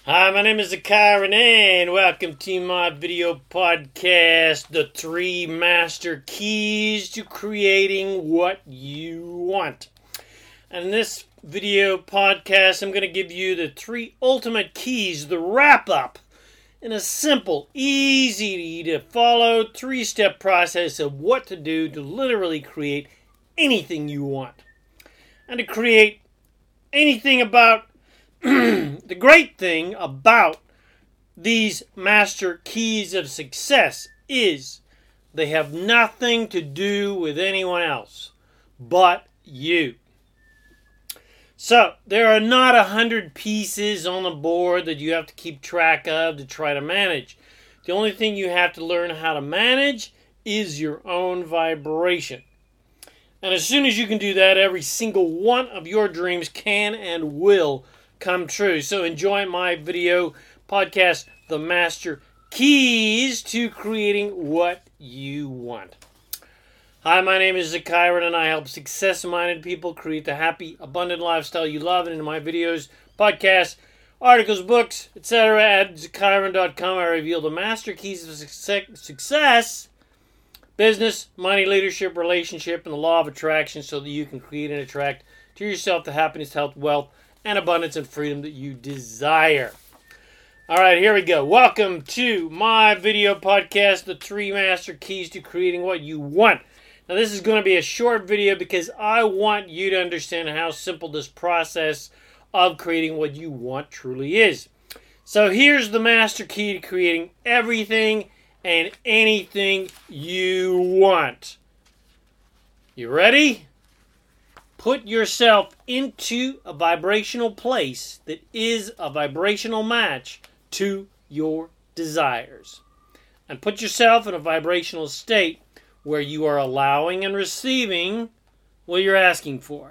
Hi, my name is Zakai Renee, and welcome to my video podcast, The 3 Master Keys to Creating What You Want. And in this video podcast, I'm going to give you the 3 ultimate keys, the wrap-up, in a simple, easy to follow 3-step process of what to do to literally create anything you want. And to create anything about the great thing about these master keys of success is they have nothing to do with anyone else but you. So there are not 100 pieces on the board that you have to keep track of to try to manage. The only thing you have to learn how to manage is your own vibration. And as soon as you can do that, every single one of your dreams can and will come true. So enjoy my video podcast, The Master Keys to Creating What You Want. Hi, my name is Zakai, and I help success-minded people create the happy, abundant lifestyle you love. And in my videos, podcasts, articles, books, etc. at zakairan.com, I reveal the master keys of success, business, money, leadership, relationship, and the law of attraction so that you can create and attract to yourself the happiness, health, wealth, and abundance and freedom that you desire. All right, here we go. Welcome to my video podcast, The 3 Master Keys to Creating What You Want. Now, this is going to be a short video because I want you to understand how simple this process of creating what you want truly is. So here's the master key to creating everything and anything you want. You ready? Put yourself into a vibrational place that is a vibrational match to your desires. And put yourself in a vibrational state where you are allowing and receiving what you're asking for.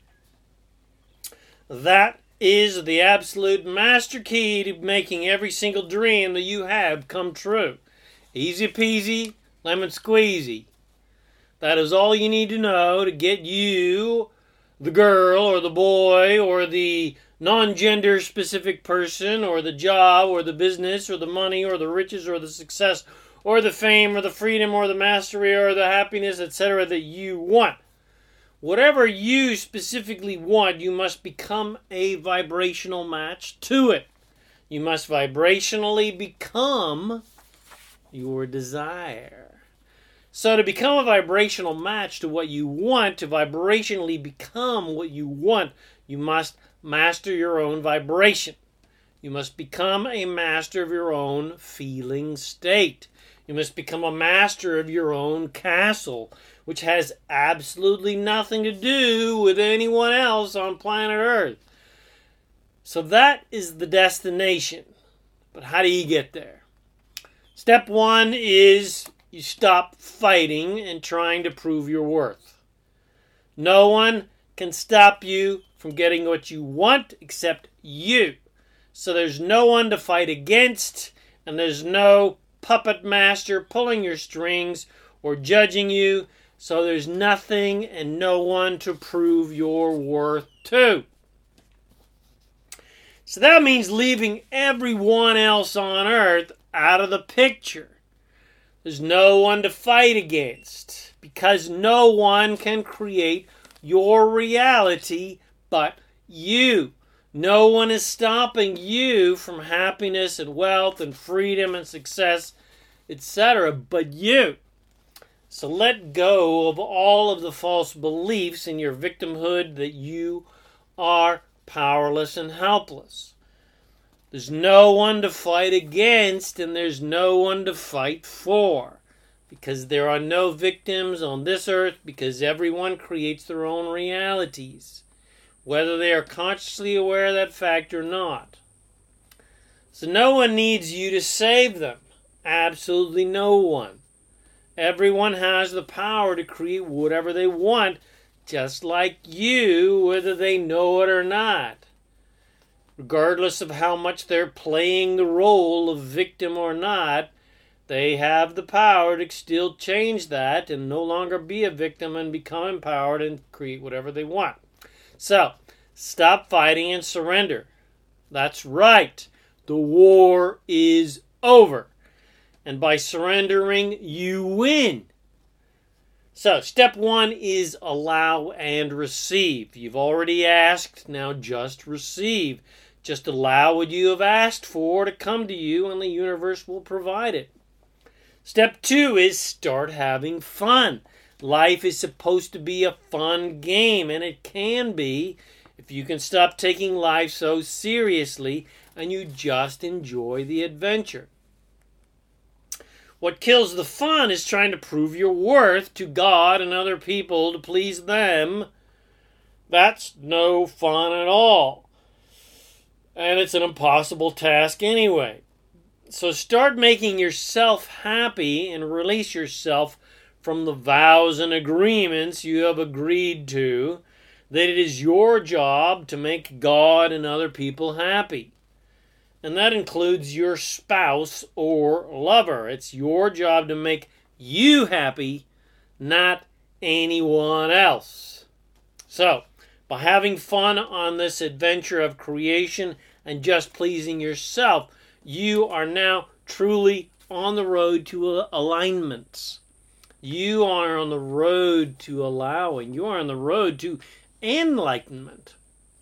That is the absolute master key to making every single dream that you have come true. Easy peasy, lemon squeezy. That is all you need to know to get you, the girl or the boy or the non-gender specific person or the job or the business or the money or the riches or the success or the fame or the freedom or the mastery or the happiness, etc. that you want. Whatever you specifically want, you must become a vibrational match to it. You must vibrationally become your desire. So to become a vibrational match to what you want, to vibrationally become what you want, you must master your own vibration. You must become a master of your own feeling state. You must become a master of your own castle, which has absolutely nothing to do with anyone else on planet Earth. So that is the destination. But how do you get there? Step 1 is you stop fighting and trying to prove your worth. No one can stop you from getting what you want except you. So there's no one to fight against, and there's no puppet master pulling your strings or judging you. So there's nothing and no one to prove your worth to. So that means leaving everyone else on earth out of the picture. There's no one to fight against because no one can create your reality but you. No one is stopping you from happiness and wealth and freedom and success, etc. but you. So let go of all of the false beliefs in your victimhood that you are powerless and helpless. There's no one to fight against, and there's no one to fight for. Because there are no victims on this earth, because everyone creates their own realities, whether they are consciously aware of that fact or not. So no one needs you to save them. Absolutely no one. Everyone has the power to create whatever they want, just like you, whether they know it or not. Regardless of how much they're playing the role of victim or not, they have the power to still change that and no longer be a victim and become empowered and create whatever they want. So, stop fighting and surrender. That's right. the war is over. And by surrendering, you win. So, step 1 is allow and receive. You've already asked, now just receive. Just allow what you have asked for to come to you, and the universe will provide it. Step 2 is start having fun. Life is supposed to be a fun game, and it can be if you can stop taking life so seriously and you just enjoy the adventure. What kills the fun is trying to prove your worth to God and other people to please them. That's no fun at all. And it's an impossible task anyway. So start making yourself happy and release yourself from the vows and agreements you have agreed to that it is your job to make God and other people happy. And that includes your spouse or lover. It's your job to make you happy, not anyone else. So, by having fun on this adventure of creation and just pleasing yourself, you are now truly on the road to alignments. You are on the road to allowing. You are on the road to enlightenment.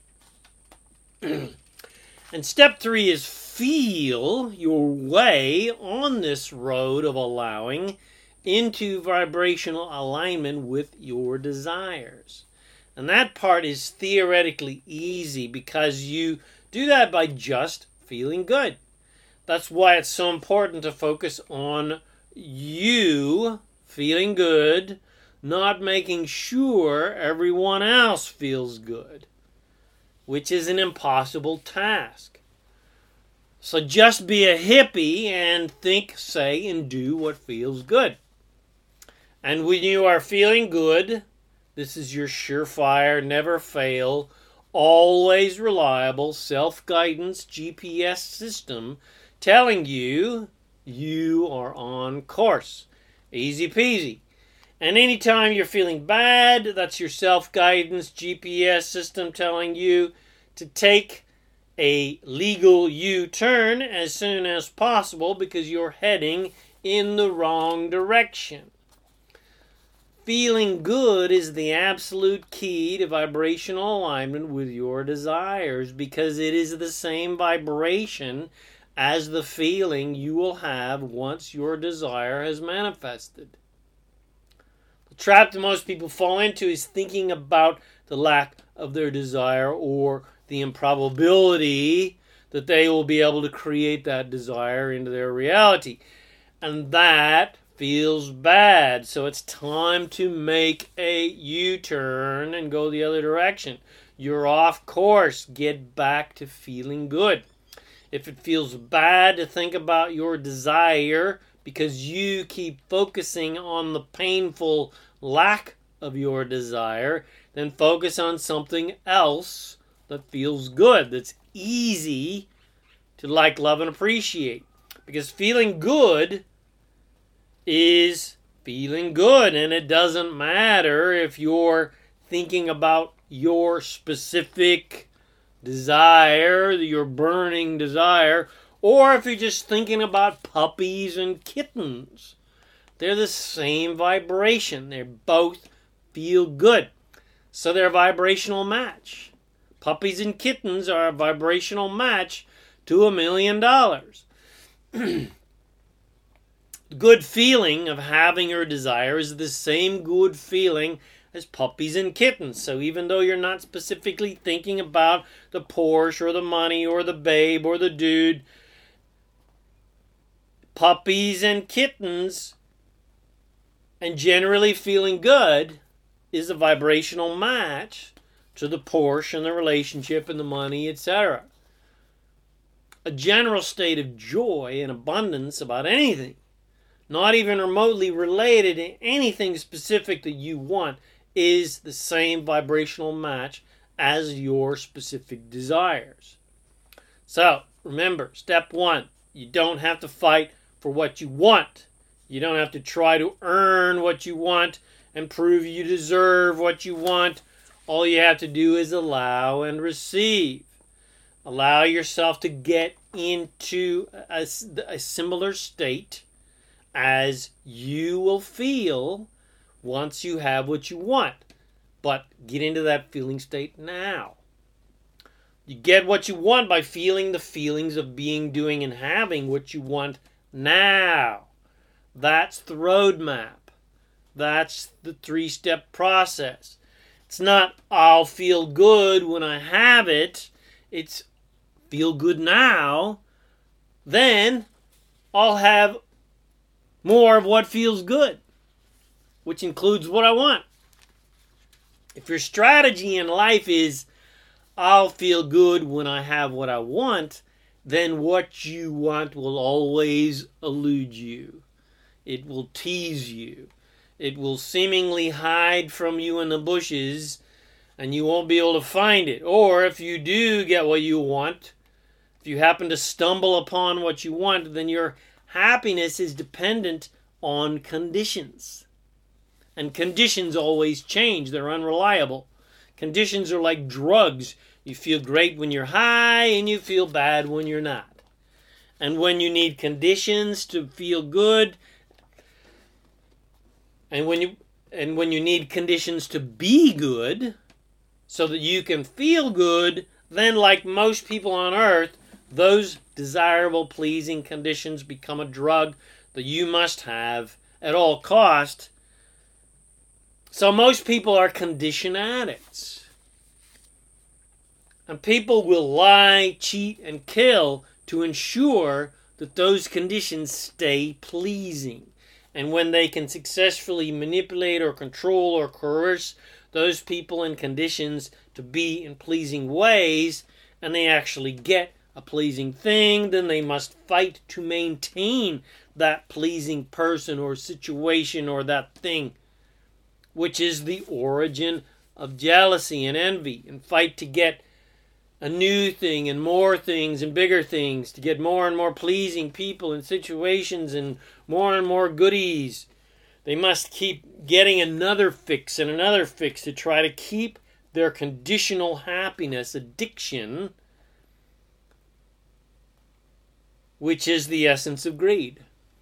And step 3 is feel your way on this road of allowing into vibrational alignment with your desires. And that part is theoretically easy because you do that by just feeling good. That's why it's so important to focus on you feeling good, not making sure everyone else feels good, which is an impossible task. So just be a hippie and think, say, and do what feels good. And when you are feeling good, this is your surefire, never fail, always reliable self-guidance GPS system telling you you are on course. Easy peasy. And anytime you're feeling bad, that's your self-guidance GPS system telling you to take a legal U-turn as soon as possible because you're heading in the wrong direction. Feeling good is the absolute key to vibrational alignment with your desires because it is the same vibration as the feeling you will have once your desire has manifested. The trap that most people fall into is thinking about the lack of their desire or the improbability that they will be able to create that desire into their reality. And that feels bad. So it's time to make a U-turn and go the other direction. You're off course. Get back to feeling good. If it feels bad to think about your desire because you keep focusing on the painful lack of your desire, then focus on something else that feels good, that's easy to like, love, and appreciate. Because feeling good is feeling good, and it doesn't matter if you're thinking about your specific desire, your burning desire, or if you're just thinking about puppies and kittens. They're the same vibration. They both feel good. So they're a vibrational match. Puppies and kittens are a vibrational match to $1 million. Good feeling of having your desire is the same good feeling as puppies and kittens. So even though you're not specifically thinking about the Porsche or the money or the babe or the dude, puppies and kittens and generally feeling good is a vibrational match to the Porsche and the relationship and the money, etc. A general state of joy and abundance about anything, not even remotely related to anything specific that you want, is the same vibrational match as your specific desires. So, remember, step 1, you don't have to fight for what you want. You don't have to try to earn what you want and prove you deserve what you want. All you have to do is allow and receive. Allow yourself to get into a similar state as you will feel once you have what you want. But get into that feeling state now. You get what you want by feeling the feelings of being, doing, and having what you want now. That's the roadmap. That's the 3-step process. It's not, I'll feel good when I have it. It's, feel good now. Then I'll have more of what feels good, which includes what I want. If your strategy in life is, I'll feel good when I have what I want, then what you want will always elude you. It will tease you. It will seemingly hide from you in the bushes, and you won't be able to find it. Or if you do get what you want, if you happen to stumble upon what you want, then your happiness is dependent on conditions. And conditions always change. They're unreliable. Conditions are like drugs. You feel great when you're high, and you feel bad when you're not. And when you need conditions to feel good, and when you need conditions to be good, so that you can feel good, then like most people on earth, those desirable, pleasing conditions become a drug that you must have at all cost. So most people are condition addicts. And people will lie, cheat, and kill to ensure that those conditions stay pleasing. And when they can successfully manipulate or control or coerce those people and conditions to be in pleasing ways, and they actually get a pleasing thing, then they must fight to maintain that pleasing person or situation or that thing, which is the origin of jealousy and envy, and fight to get a new thing and more things and bigger things, to get more and more pleasing people and situations and more goodies. They must keep getting another fix and another fix to try to keep their conditional happiness addiction, which is the essence of greed.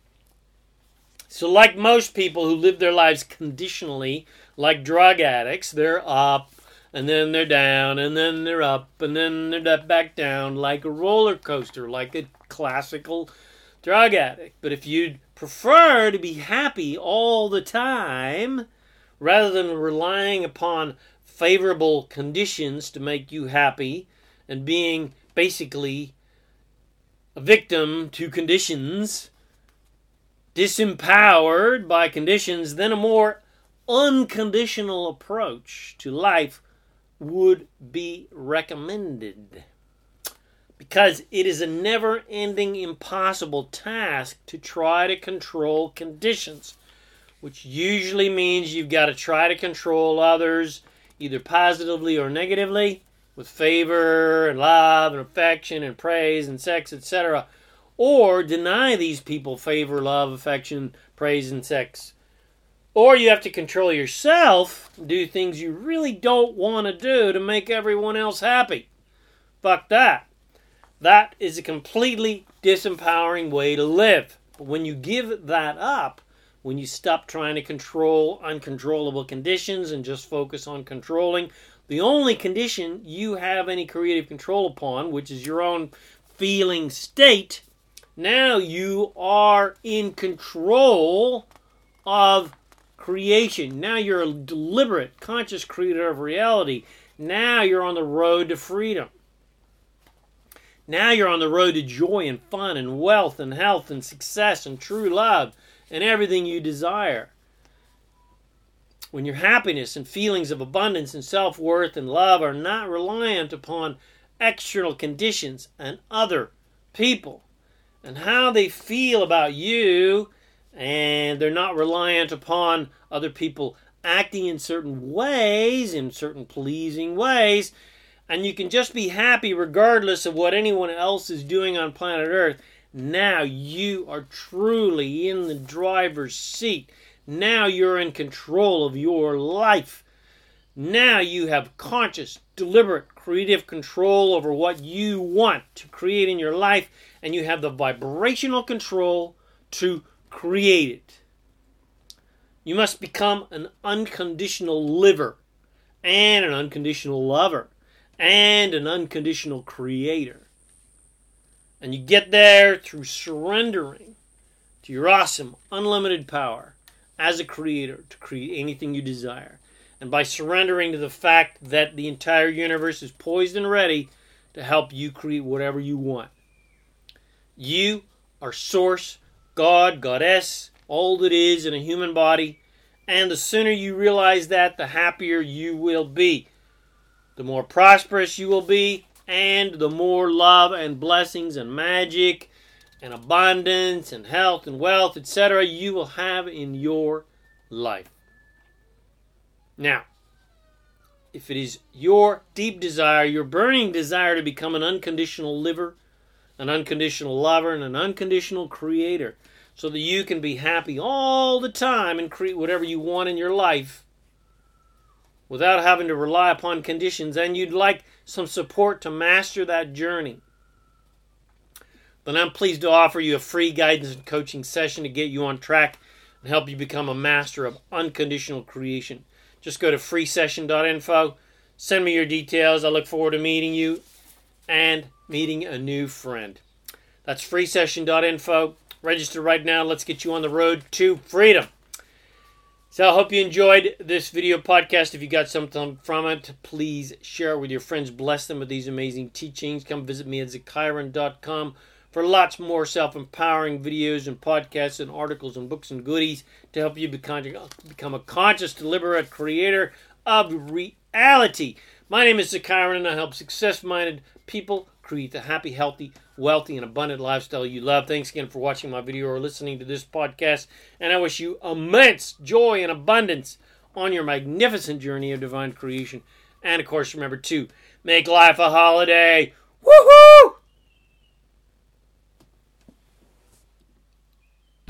So like most people who live their lives conditionally, like drug addicts, they're up, and then they're down, and then they're up, and then they're back down, like a roller coaster, like a classical drug addict. But if you'd prefer to be happy all the time, rather than relying upon favorable conditions to make you happy, and being basically a victim to conditions, disempowered by conditions, then a more unconditional approach to life would be recommended. Because it is a never-ending, impossible task to try to control conditions, which usually means you've got to try to control others, either positively or negatively, with favor and love and affection and praise and sex, etc., or deny these people favor, love, affection, praise, and sex. Or you have to control yourself, do things you really don't want to do to make everyone else happy. Fuck that. That is a completely disempowering way to live. But when you give that up, when you stop trying to control uncontrollable conditions and just focus on controlling the only condition you have any creative control upon, which is your own feeling state, now you are in control of creation. Now you're a deliberate, conscious creator of reality. Now you're on the road to freedom. Now you're on the road to joy and fun and wealth and health and success and true love and everything you desire. When your happiness and feelings of abundance and self-worth and love are not reliant upon external conditions and other people and how they feel about you, and they're not reliant upon other people acting in certain ways, in certain pleasing ways, and you can just be happy regardless of what anyone else is doing on planet Earth, now you are truly in the driver's seat. Now you're in control of your life. Now you have conscious, deliberate, creative control over what you want to create in your life, and you have the vibrational control to create it. You must become an unconditional liver, and an unconditional lover, and an unconditional creator. And you get there through surrendering to your awesome, unlimited power as a creator to create anything you desire. And by surrendering to the fact that the entire universe is poised and ready to help you create whatever you want. You are Source, God, Goddess, all that is in a human body. And the sooner you realize that, the happier you will be. The more prosperous you will be, and the more love and blessings and magic and abundance and health and wealth, etc. you will have in your life. Now, if it is your deep desire, your burning desire to become an unconditional liver, an unconditional lover, and an unconditional creator, so that you can be happy all the time and create whatever you want in your life without having to rely upon conditions, and you'd like some support to master that journey, then I'm pleased to offer you a free guidance and coaching session to get you on track and help you become a master of unconditional creation. Just go to freesession.info, send me your details. I look forward to meeting you and meeting a new friend. That's freesession.info. Register right now. Let's get you on the road to freedom. So I hope you enjoyed this video podcast. If you got something from it, please share it with your friends. Bless them with these amazing teachings. Come visit me at ZakiRan.com for lots more self-empowering videos and podcasts and articles and books and goodies to help you become a conscious, deliberate creator of reality. My name is ZakiRan, and I help success-minded people create the happy, healthy, wealthy, and abundant lifestyle you love. Thanks again for watching my video or listening to this podcast, and I wish you immense joy and abundance on your magnificent journey of divine creation. And, of course, remember to make life a holiday. Woohoo!